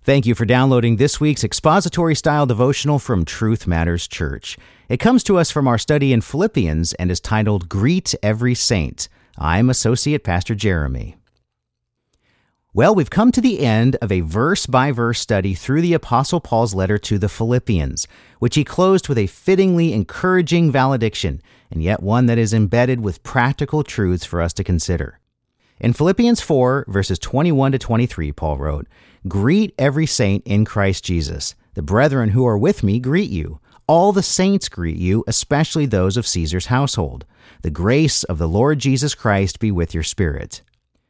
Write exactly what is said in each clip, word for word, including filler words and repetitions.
Thank you for downloading this week's expository-style devotional from Truth Matters Church. It comes to us from our study in Philippians and is titled, Greet Every Saint. I'm Associate Pastor Jeremy. Well, we've come to the end of a verse-by-verse study through the Apostle Paul's letter to the Philippians, which he closed with a fittingly encouraging valediction, and yet one that is embedded with practical truths for us to consider. In Philippians four, verses twenty-one to twenty-three, Paul wrote, Greet every saint in Christ Jesus. The brethren who are with me greet you. All the saints greet you, especially those of Caesar's household. The grace of the Lord Jesus Christ be with your spirit.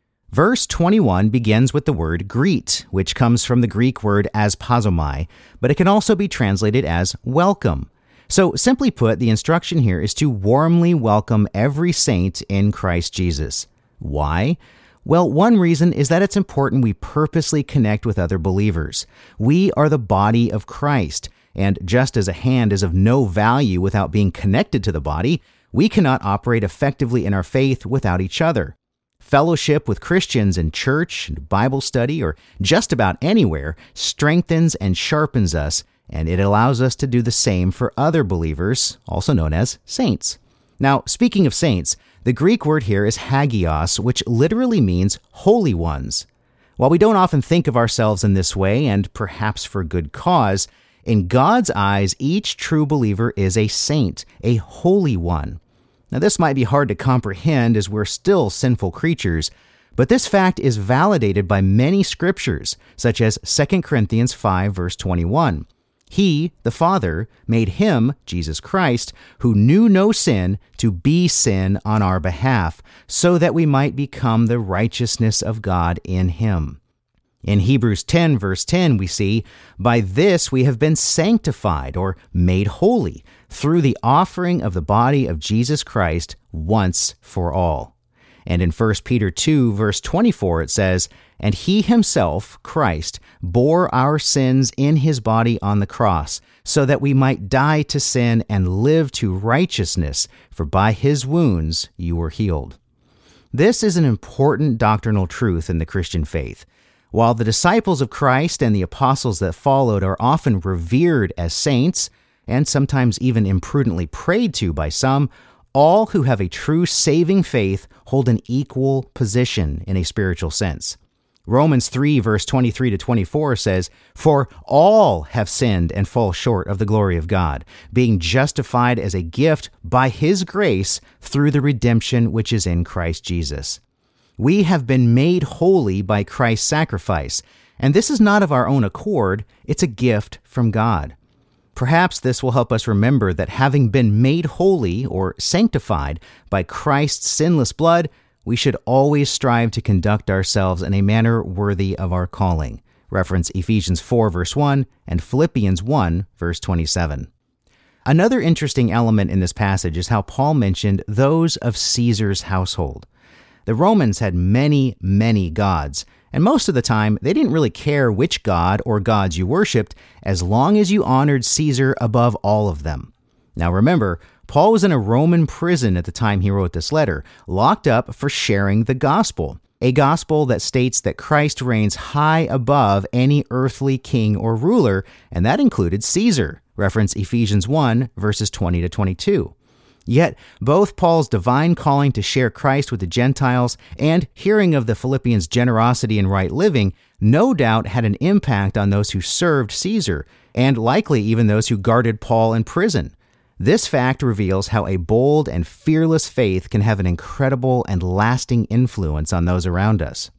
Verse twenty-one begins with the word greet, which comes from the Greek word aspazomai, but it can also be translated as welcome. So simply put, the instruction here is to warmly welcome every saint in Christ Jesus. Why? Well, one reason is that it's important we purposely connect with other believers. We are the body of Christ, and just as a hand is of no value without being connected to the body, we cannot operate effectively in our faith without each other. Fellowship with Christians in church, Bible study, or just about anywhere strengthens and sharpens us, and it allows us to do the same for other believers, also known as saints. Now, speaking of saints, the Greek word here is hagios, which literally means holy ones. While we don't often think of ourselves in this way, and perhaps for good cause, in God's eyes, each true believer is a saint, a holy one. Now, this might be hard to comprehend as we're still sinful creatures, but this fact is validated by many scriptures, such as Second Corinthians five, verse twenty-one. He, the Father, made him, Jesus Christ, who knew no sin, to be sin on our behalf, so that we might become the righteousness of God in him. In Hebrews ten, verse ten, we see, By this we have been sanctified, or made holy, through the offering of the body of Jesus Christ once for all. And in First Peter two, verse twenty-four, it says, And he himself, Christ, bore our sins in his body on the cross, so that we might die to sin and live to righteousness, for by his wounds you were healed. This is an important doctrinal truth in the Christian faith. While the disciples of Christ and the apostles that followed are often revered as saints, and sometimes even imprudently prayed to by some, all who have a true saving faith hold an equal position in a spiritual sense. Romans three, verse twenty-three to twenty-four says, For all have sinned and fall short of the glory of God, being justified as a gift by his grace through the redemption which is in Christ Jesus. We have been made holy by Christ's sacrifice, and this is not of our own accord, it's a gift from God. Perhaps this will help us remember that having been made holy or sanctified by Christ's sinless blood, we should always strive to conduct ourselves in a manner worthy of our calling. Reference Ephesians four, verse one, and Philippians one, verse twenty-seven. Another interesting element in this passage is how Paul mentioned those of Caesar's household. The Romans had many, many gods, and most of the time, they didn't really care which god or gods you worshipped as long as you honored Caesar above all of them. Now remember, Paul was in a Roman prison at the time he wrote this letter, locked up for sharing the gospel, a gospel that states that Christ reigns high above any earthly king or ruler, and that included Caesar. Reference Ephesians one, verses twenty to twenty-two. Yet, both Paul's divine calling to share Christ with the Gentiles and hearing of the Philippians' generosity and right living no doubt had an impact on those who served Caesar, and likely even those who guarded Paul in prison. This fact reveals how a bold and fearless faith can have an incredible and lasting influence on those around us.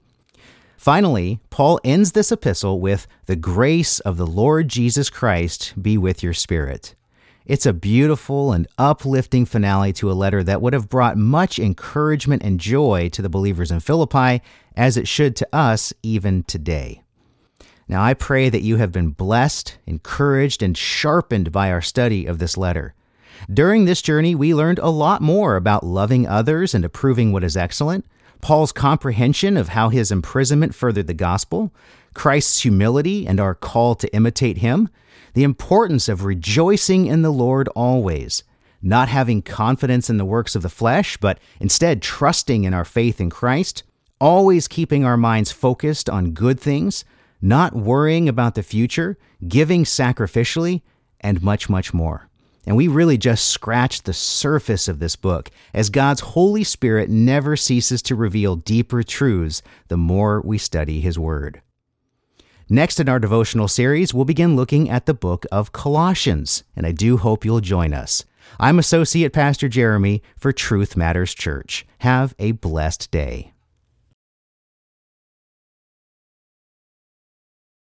Finally, Paul ends this epistle with, The grace of the Lord Jesus Christ be with your spirit. It's a beautiful and uplifting finale to a letter that would have brought much encouragement and joy to the believers in Philippi, as it should to us even today. Now, I pray that you have been blessed, encouraged, and sharpened by our study of this letter. During this journey, we learned a lot more about loving others and approving what is excellent, Paul's comprehension of how his imprisonment furthered the gospel, Christ's humility and our call to imitate him, the importance of rejoicing in the Lord always, not having confidence in the works of the flesh, but instead trusting in our faith in Christ, always keeping our minds focused on good things, not worrying about the future, giving sacrificially, and much, much more. And we really just scratched the surface of this book, as God's Holy Spirit never ceases to reveal deeper truths the more we study His Word. Next in our devotional series, we'll begin looking at the book of Colossians, and I do hope you'll join us. I'm Associate Pastor Jeremy for Truth Matters Church. Have a blessed day.